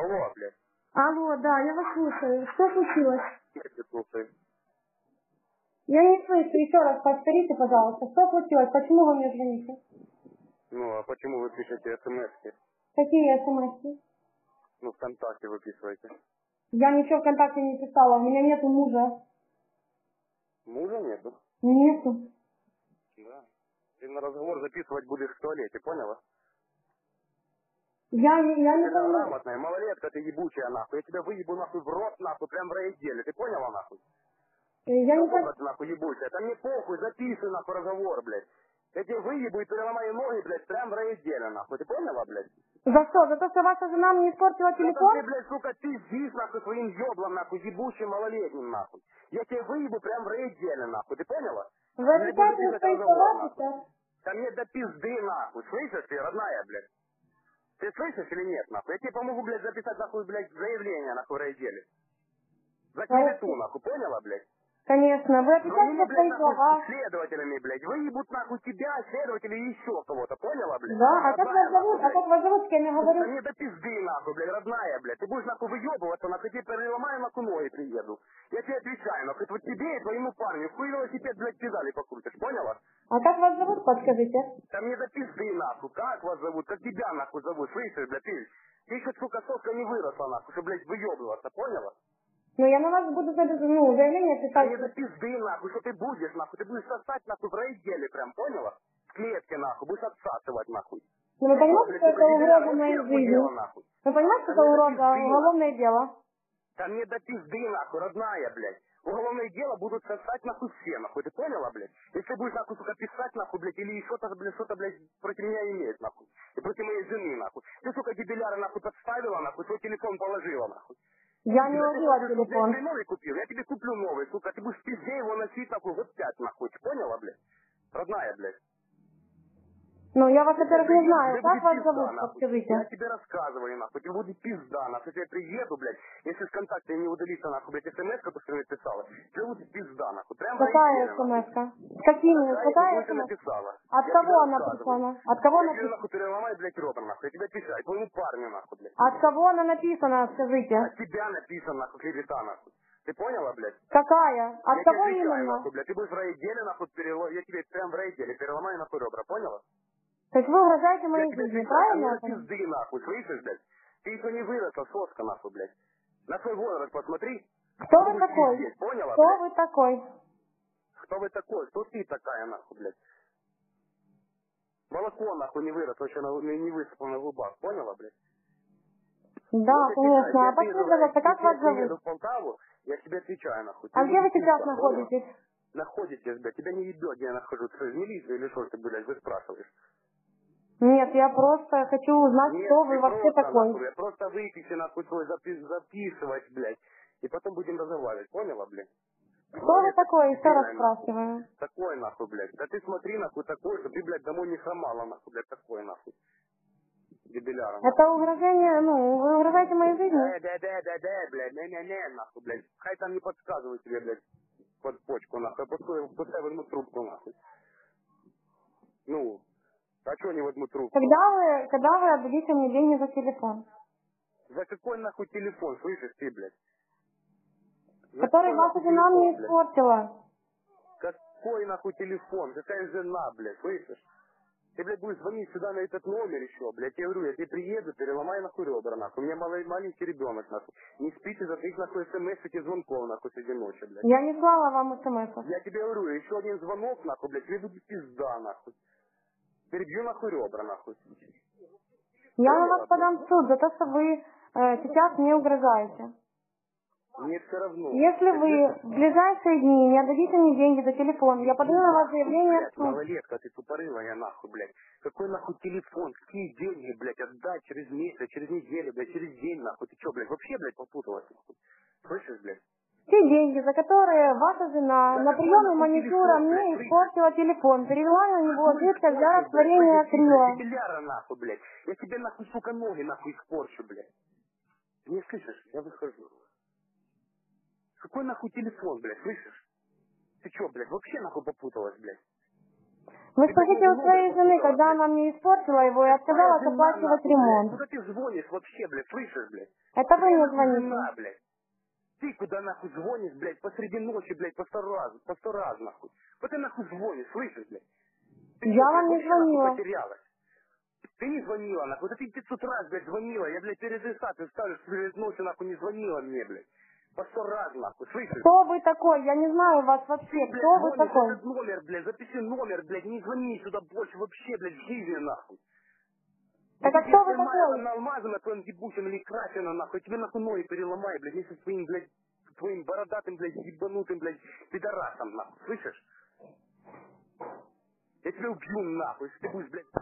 Алло, блядь. Алло, да, я вас слушаю. Что случилось? Я тебя слушаю. Я не слышу. Еще раз повторите, пожалуйста. Что случилось? Почему вы мне звоните? Ну, а почему вы пишете смс-ки? Какие смс? Ну, ВКонтакте выписываете. Я ничего ВКонтакте не писала. У меня нету мужа. Мужа нету? Нету. Да. Ты на разговор записывать будешь в туалете, поняла? Я не Ты понимаю. грамотная, малолетка ты ебучая, нахуй. Я тебя выебу, нахуй, в рот, нахуй, прям в райотделе. Ты поняла, нахуй? Я не понимаю. Кого ты, нахуй, ебучая? Там не похуй, записывай, нахуй, разговор, блядь. Я тебе выебу и переломаю ноги, блядь, прям в райотделе, нахуй. Ты поняла, блядь? За что? За то, что ваша жена мне испортила Да там ты, телефон? блядь, сука, пиздишь, нахуй, своим ёблом, нахуй, ебучим малолетним, нахуй. Я тебе выебу прям в райотделе, нахуй. Ты поняла? Вы Или будешь отвечаете на записывать свои разговор, слова нахуй. сейчас? Да мне до пизды, нахуй. Слышишь ты, родная, блядь? Ты слышишь или нет, нахуй? Я тебе помогу, блядь, записать, нахуй, блядь, заявление, нахуй, в райотделе. За клевету, Хорошо. нахуй, поняла, блядь? Конечно. Вы отвечаете Звоню, на блядь, свои нахуй, слова. с следователями, блядь. Выебут, нахуй, тебя, следователей и еще кого-то, поняла, блядь? Да? А как Родная, вас нахуй, зовут? А блядь. как вас зовут, с кем я Да говорю? мне до пизды, нахуй, блядь, родная, блядь. Ты будешь, нахуй, выебываться, нахуй, тебе переломаю, нахуй, ноги приеду. Я тебе отвечаю, нахуй, вот тебе и твоему парню хуй велосипед, блядь, педали покрутишь, поняла? А как вас зовут, подскажите? Да мне до пизды, нахуй, как вас зовут, как тебя, нахуй, зовут, слышишь, блядь, ты еще, сука, соска не выросла, нахуй, чтобы, блядь, выебываться, поняла? Ну, я на вас буду заявление Да писать. мне до пизды, нахуй, что ты будешь сосать, нахуй, в райотделе прям, поняла? В клетке, нахуй, будешь отсасывать, нахуй. Ну, вы Ты что, понимаете, блядь, что сука, это дебиляра, угроза вообще моей охуела, жизни? нахуй? Вы понимаете, что Да это мне до угроза, пизды, нахуй. уголовное дело? Да мне до пизды, нахуй, родная, блядь. Уголовное дело будут сосать, нахуй, все, нахуй, ты поняла, блядь? Если будешь, нахуй, сука, писать, нахуй, блядь, или что-то, блядь, против меня иметь, нахуй. И против моей жены, нахуй. Ты, сука, дебиляра, нахуй, подставила, нахуй, твой телефон положила, нахуй. Я не Когда ты ловила хочешь, чтобы я тебе телефон. новый купил, я тебе куплю новый, сука, ты будешь в пизде его носить, нахуй, вот 5, нахуй, ты поняла, блядь? Родная, блядь. Ну, я вас, Я тебя во-первых, не приеду, знаю. тебе Как будет вас пизда, зовут, нахуй. Я подскажите? тебе рассказываю, нахуй, тебе будет пизда, нахуй. Я приеду, блядь, если с контакта не удалится, нахуй, блядь, смс, которую ты написала, тебе будет пизда, нахуй. Прям в Какая райотделе, нахуй. смс-ка? Какими? Такая, Какая какую ты смс? написала. От Я тебе кого она рассказываю. написана? От кого Я тебе, написана? нахуй, переломаю, блядь, рот, нахуй. Я тебе отвечаю, твоему парню, нахуй, блядь. От кого она написана, От скажите? тебя написано, нахуй, клевета, нахуй. Ты поняла, блядь? Какая? От Я тебе кого отвечаю, именно? нахуй, блядь. Ты будешь в райотделе, нахуй, я тебе прям в райотделе переломаю, нахуй, ребра, поняла? То есть вы угрожаете Я моей тебе жизни, отвечаю, там правильно не я на понимаю? пизды, нахуй, слышишь, блядь? Ты еще не выросла, соска, нахуй, блядь. На свой возраст посмотри, Кто ты вы будешь такой? пиздеть, поняла, Кто блядь? вы такой? Кто вы такой? Кто ты такая, нахуй, блядь? Молоко, нахуй, не выросло, еще не высыпало на губах, поняла, блядь? Да, Вот отвечаю, конечно. я А приеду, подскажите, пожалуйста, как если я вас приеду зовут? в Полтаву, я тебе отвечаю, нахуй. А Тебе где вы будет сейчас пизда, поняла? находитесь? Находитесь, блядь, тебя не ебет, где я нахожусь, что, из милиции или что ты, блядь, вы спрашиваешь? Нет, я просто хочу узнать, Нет, кто вы ты вообще просто, нахуй, такой. блядь, просто выпиши, нахуй, свой записывать, блядь, и потом будем разговаривать, поняла, блядь? Кто вы Малолетка такой? Еще раз дебильная, нахуй. спрашиваю. Такой, нахуй, блядь. Да ты смотри, нахуй, такой, что ты, блядь, домой не хромала, нахуй, блядь, такой, нахуй. Дебиляра, Это нахуй. угрожение, ну, вы угрожаете моей жизни? Да, блядь, не, нахуй, блядь. Хай там не подсказывают тебе, блядь, под почку, нахуй. Пускай возьмут трубку, нахуй. Ну, а что не возьмут трубку? Когда вы отдадите мне деньги за телефон, За какой, нахуй, телефон, слышишь ты, блядь? За который какой, ваша нахуй, жена мне телефон, блядь? испортила? Какой, нахуй, телефон? Какая жена, блядь, слышишь? Ты, блядь, будешь звонить сюда на этот номер еще, блядь. Я говорю, я тебе приеду, переломаю нахуй ребра, нахуй. У меня маленький ребенок, нахуй. Не спите за твоих, нахуй, смс и звонков, нахуй, среди ночи, блядь. Я не слала вам смс. Я тебе говорю, еще один звонок, нахуй, блядь, тебе будет пизда, нахуй. Перебью, нахуй, ребра, нахуй. Я на Поняла, вас блядь? подам в суд за то, что вы сейчас мне угрожаете. Мне все равно. Если Ты вы слышишь? в ближайшие дни не отдадите мне деньги за телефон, я подаю на вас Нахуй, заявление в блядь, суд. малолетка, ты тупорылая, нахуй, блядь. Какой, нахуй, телефон? Какие деньги, блядь, отдать через месяц, через неделю, блядь, через день, нахуй? Ты что, блядь, вообще, блядь, попуталась, нахуй? Слышишь, блядь? Те деньги, за которые ваша жена За на какой, приеме нахуй, маникюра телефон, блядь, мне слышишь? испортила телефон, перевела на него Какой жидкость для испорчен, блядь, растворения слышишь ты, блядь, акрила. дебиляра, нахуй, блядь. Я тебе, нахуй, сука, ноги, нахуй, испорчу, блядь. Ты не слышишь? Я выхожу. Какой, нахуй, телефон, блядь, слышишь? Ты что, блядь, вообще, нахуй, попуталась, блядь? Вы спросите у своей жены, когда она мне испортила его и отказалась оплачивать ремонт. Куда ты звонишь вообще, блядь, слышишь, блядь? Это вы мне Жена, звоните. блядь. Ты куда нахуй звонишь, блядь, посреди ночи, блядь, по 100 раз, нахуй. Вот ты нахуй звонишь, слышишь, блядь? Ты Я что, блядь, вам не вообще нахуй звонила. потерялась? Ты не звонила, нахуй. Да ты 500 раз, блядь, звонила. Я, блядь, перезаписываю, ставлю, что, блядь, ночью, нахуй, не звонила мне, блядь. По 100 раз, нахуй, слышишь? Кто вы такой? Я не знаю вас вообще. Ты, блядь, Кто вы звонишь такой? этот номер, блядь, запиши номер, блядь, не звони сюда больше вообще, блядь, в жизни, нахуй. Я Так а тебе кто вы снимаю там такой? на алмазы на твоем ебучем или крашено, нахуй. Я тебе нахуй ноги переломаю, блядь, вместе с твоим, блядь, твоим бородатым, блядь, ебанутым, блядь, пидорасом, нахуй, слышишь? Я тебя убью, нахуй, если ты будешь, блядь,